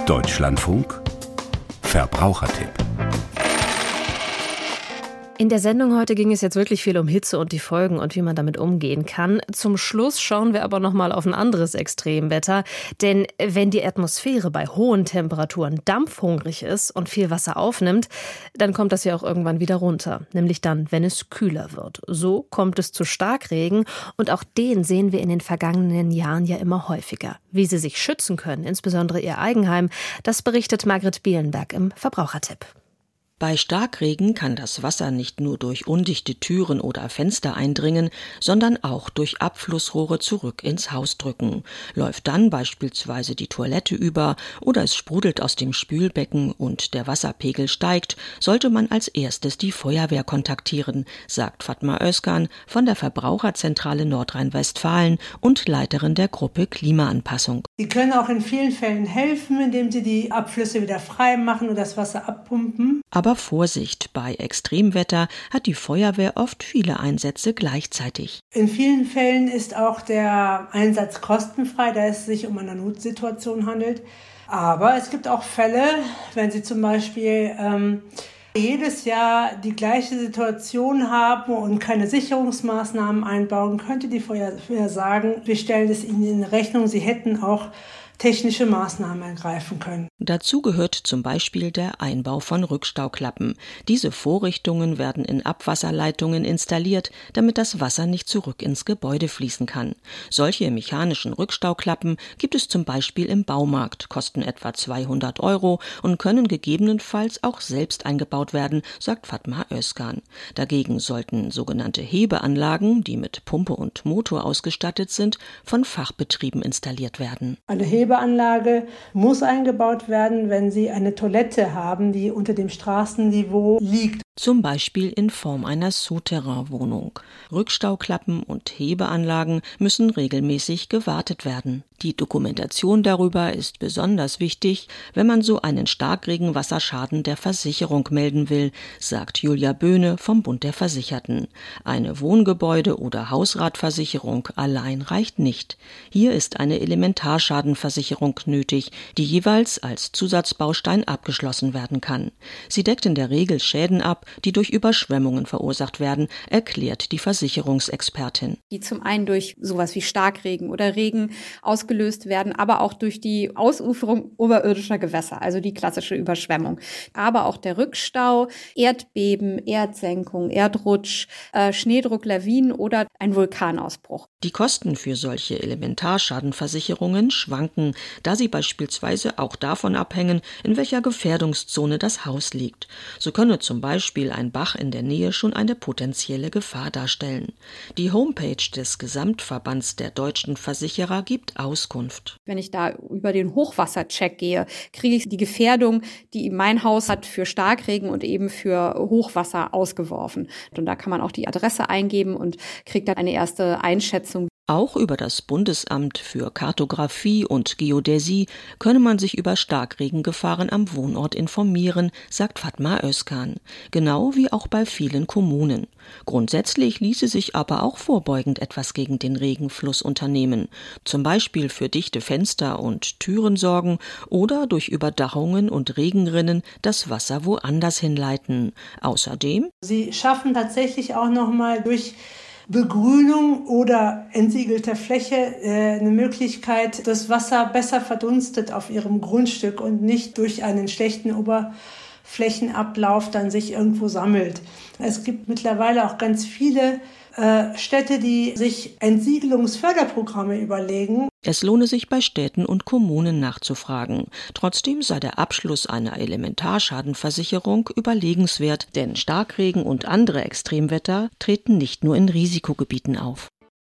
Deutschlandfunk Verbrauchertipp. In der Sendung heute ging es jetzt wirklich viel um Hitze und die Folgen und wie man damit umgehen kann. Zum Schluss schauen wir aber noch mal auf ein anderes Extremwetter. Denn wenn die Atmosphäre bei hohen Temperaturen dampfhungrig ist und viel Wasser aufnimmt, dann kommt das ja auch irgendwann wieder runter. Nämlich dann, wenn es kühler wird. So kommt es zu Starkregen und auch den sehen wir in den vergangenen Jahren ja immer häufiger. Wie Sie sich schützen können, insbesondere Ihr Eigenheim, das berichtet Margret Bielenberg im Verbrauchertipp. Bei Starkregen kann das Wasser nicht nur durch undichte Türen oder Fenster eindringen, sondern auch durch Abflussrohre zurück ins Haus drücken. Läuft dann beispielsweise die Toilette über oder es sprudelt aus dem Spülbecken und der Wasserpegel steigt, sollte man als erstes die Feuerwehr kontaktieren, sagt Fatma Özkan von der Verbraucherzentrale Nordrhein-Westfalen und Leiterin der Gruppe Klimaanpassung. Sie können auch in vielen Fällen helfen, indem sie die Abflüsse wieder frei machen und das Wasser abpumpen. Aber Vorsicht, bei Extremwetter hat die Feuerwehr oft viele Einsätze gleichzeitig. In vielen Fällen ist auch der Einsatz kostenfrei, da es sich um eine Notsituation handelt. Aber es gibt auch Fälle, wenn Sie zum Beispiel jedes Jahr die gleiche Situation haben und keine Sicherungsmaßnahmen einbauen, könnte die Feuerwehr sagen, wir stellen es Ihnen in Rechnung, Sie hätten auch technische Maßnahmen ergreifen können. Dazu gehört zum Beispiel der Einbau von Rückstauklappen. Diese Vorrichtungen werden in Abwasserleitungen installiert, damit das Wasser nicht zurück ins Gebäude fließen kann. Solche mechanischen Rückstauklappen gibt es zum Beispiel im Baumarkt, kosten etwa 200 € und können gegebenenfalls auch selbst eingebaut werden, sagt Fatma Özkan. Dagegen sollten sogenannte Hebeanlagen, die mit Pumpe und Motor ausgestattet sind, von Fachbetrieben installiert werden. Eine Hebeanlage muss eingebaut werden, wenn Sie eine Toilette haben, die unter dem Straßenniveau liegt. Zum Beispiel in Form einer Souterrain-Wohnung. Rückstauklappen und Hebeanlagen müssen regelmäßig gewartet werden. Die Dokumentation darüber ist besonders wichtig, wenn man so einen Starkregenwasserschaden der Versicherung melden will, sagt Julia Böhne vom Bund der Versicherten. Eine Wohngebäude- oder Hausratversicherung allein reicht nicht. Hier ist eine Elementarschadenversicherung nötig, die jeweils als Zusatzbaustein abgeschlossen werden kann. Sie deckt in der Regel Schäden ab, die durch Überschwemmungen verursacht werden, erklärt die Versicherungsexpertin. Die zum einen durch sowas wie Starkregen oder Regen ausgelöst werden, aber auch durch die Ausuferung oberirdischer Gewässer, also die klassische Überschwemmung. Aber auch der Rückstau, Erdbeben, Erdsenkung, Erdrutsch, Schneedruck, Lawinen oder ein Vulkanausbruch. Die Kosten für solche Elementarschadenversicherungen schwanken, da sie beispielsweise auch davon abhängen, in welcher Gefährdungszone das Haus liegt. So könne zum Beispiel ein Bach in der Nähe schon eine potenzielle Gefahr darstellen. Die Homepage des Gesamtverbands der deutschen Versicherer gibt Auskunft. Wenn ich da über den Hochwassercheck gehe, kriege ich die Gefährdung, die mein Haus hat, für Starkregen und eben für Hochwasser ausgeworfen. Und da kann man auch die Adresse eingeben und kriegt dann eine erste Einschätzung. Auch über das Bundesamt für Kartographie und Geodäsie könne man sich über Starkregengefahren am Wohnort informieren, sagt Fatma Özkan. Genau wie auch bei vielen Kommunen. Grundsätzlich ließe sich aber auch vorbeugend etwas gegen den Regenfluss unternehmen. Zum Beispiel für dichte Fenster und Türen sorgen oder durch Überdachungen und Regenrinnen das Wasser woanders hinleiten. Außerdem: Sie schaffen tatsächlich auch nochmal durch Begrünung oder entsiegelter Fläche eine Möglichkeit, dass Wasser besser verdunstet auf ihrem Grundstück und nicht durch einen schlechten Oberflächenablauf dann sich irgendwo sammelt. Es gibt mittlerweile auch ganz viele Städte, die sich Entsiegelungsförderprogramme überlegen. Es lohne sich bei Städten und Kommunen nachzufragen. Trotzdem sei der Abschluss einer Elementarschadenversicherung überlegenswert, denn Starkregen und andere Extremwetter treten nicht nur in Risikogebieten auf.